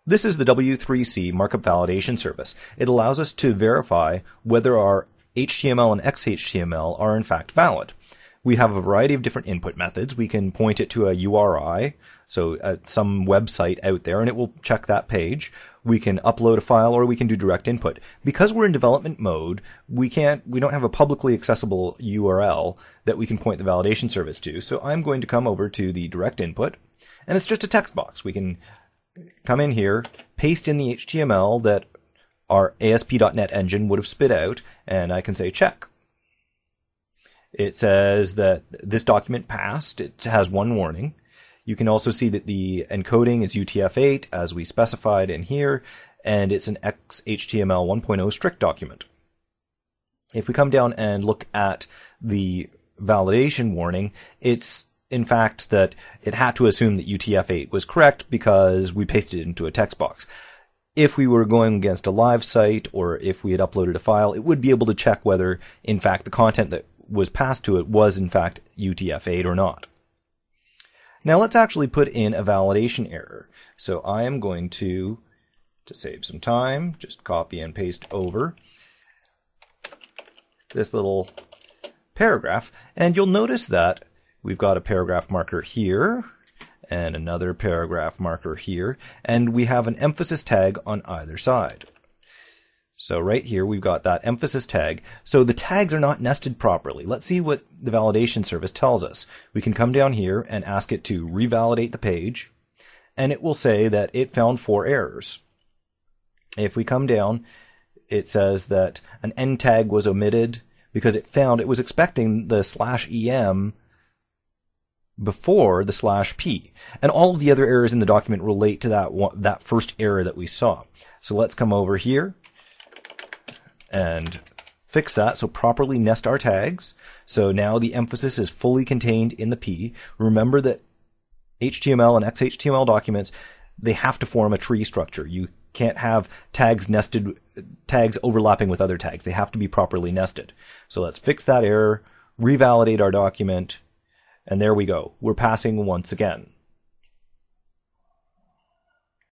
This is the W3C markup validation service. It allows us to verify whether our HTML and XHTML are in fact valid. We have a variety of different input methods. We can point it to a URI, so some website out there, and it will check that page. We can upload a file, or we can do direct input. Because we're in development mode, we don't have a publicly accessible URL that we can point the validation service to. So I'm going to come over to the direct input, and it's just a text box. We can come in here, paste in the HTML that our ASP.NET engine would have spit out, and I can say check. It says that this document passed. It has one warning. You can also see that the encoding is UTF-8 as we specified in here, and it's an XHTML 1.0 strict document. If we come down and look at the validation warning, it's in fact that it had to assume that UTF-8 was correct because we pasted it into a text box. If we were going against a live site, or if we had uploaded a file, it would be able to check whether in fact the content that was passed to it was in fact UTF-8 or not. Now let's actually put in a validation error. So I am going to save some time, just copy and paste over this little paragraph, and you'll notice that we've got a paragraph marker here and another paragraph marker here, and we have an emphasis tag on either side. So right here, we've got that emphasis tag. So the tags are not nested properly. Let's see what the validation service tells us. We can come down here and ask it to revalidate the page, and it will say that it found 4 errors. If we come down, it says that an end tag was omitted because it was expecting the /em before the /p. And all of the other errors in the document relate to that first error that we saw. So let's come over here and fix that. So properly nest our tags. So now the emphasis is fully contained in the P. Remember that HTML and XHTML documents, they have to form a tree structure. You can't have tags overlapping with other tags. They have to be properly nested. So let's fix that error, revalidate our document, and there we go. We're passing once again.